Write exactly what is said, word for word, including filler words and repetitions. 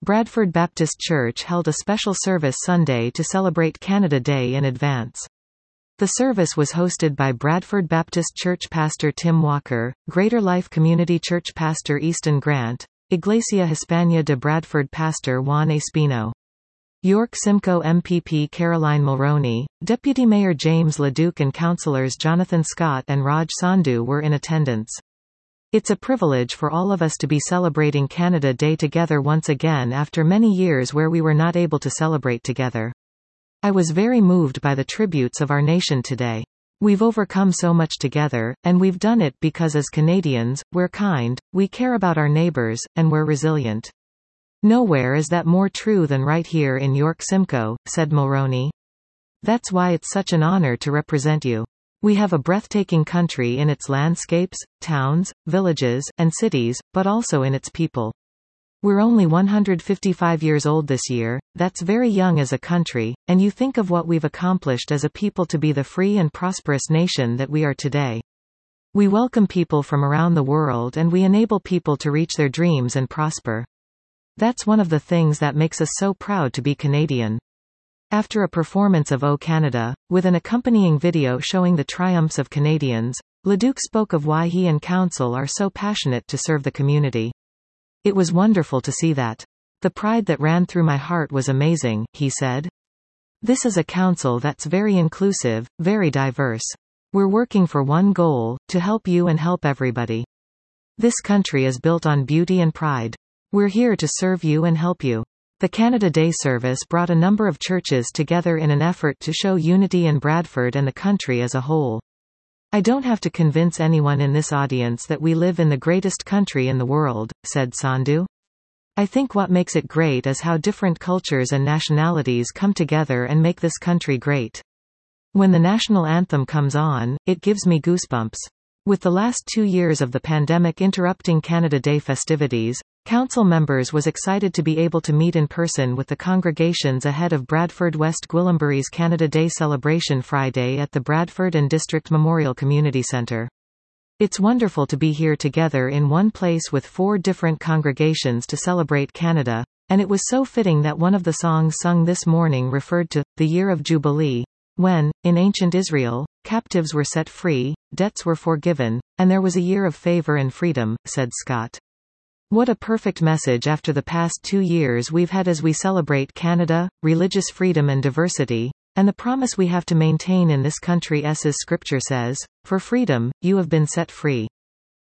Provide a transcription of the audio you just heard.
Bradford Baptist Church held a special service Sunday to celebrate Canada Day in advance. The service was hosted by Bradford Baptist Church Pastor Tim Walker, Greater Life Community Church Pastor Easton Grant, Iglesia Hispania de Bradford Pastor Juan Espino. York Simcoe M P P Caroline Mulroney, Deputy Mayor James LeDuc and Councillors Jonathan Scott and Raj Sandhu were in attendance. It's a privilege for all of us to be celebrating Canada Day together once again after many years where we were not able to celebrate together. I was very moved by the tributes of our nation today. We've overcome so much together, and we've done it because as Canadians, we're kind, we care about our neighbours, and we're resilient. Nowhere is that more true than right here in York Simcoe, said Mulroney. That's why it's such an honour to represent you. We have a breathtaking country in its landscapes, towns, villages, and cities, but also in its people. We're only one hundred fifty-five years old this year, that's very young as a country, and you think of what we've accomplished as a people to be the free and prosperous nation that we are today. We welcome people from around the world and we enable people to reach their dreams and prosper. That's one of the things that makes us so proud to be Canadian. After a performance of O Canada, with an accompanying video showing the triumphs of Canadians, LeDuc spoke of why he and Council are so passionate to serve the community. It was wonderful to see that. The pride that ran through my heart was amazing, he said. This is a council that's very inclusive, very diverse. We're working for one goal, to help you and help everybody. This country is built on beauty and pride. We're here to serve you and help you. The Canada Day service brought a number of churches together in an effort to show unity in Bradford and the country as a whole. I don't have to convince anyone in this audience that we live in the greatest country in the world, said Sandhu. I think what makes it great is how different cultures and nationalities come together and make this country great. When the national anthem comes on, it gives me goosebumps. With the last two years of the pandemic interrupting Canada Day festivities, Council members was excited to be able to meet in person with the congregations ahead of Bradford West Gwillimbury's Canada Day celebration Friday at the Bradford and District Memorial Community Centre. It's wonderful to be here together in one place with four different congregations to celebrate Canada, and it was so fitting that one of the songs sung this morning referred to the year of Jubilee, when, in ancient Israel, captives were set free, debts were forgiven, and there was a year of favour and freedom, said Scott. What a perfect message after the past two years we've had as we celebrate Canada, religious freedom and diversity, and the promise we have to maintain in this country as Scripture says, for freedom, you have been set free.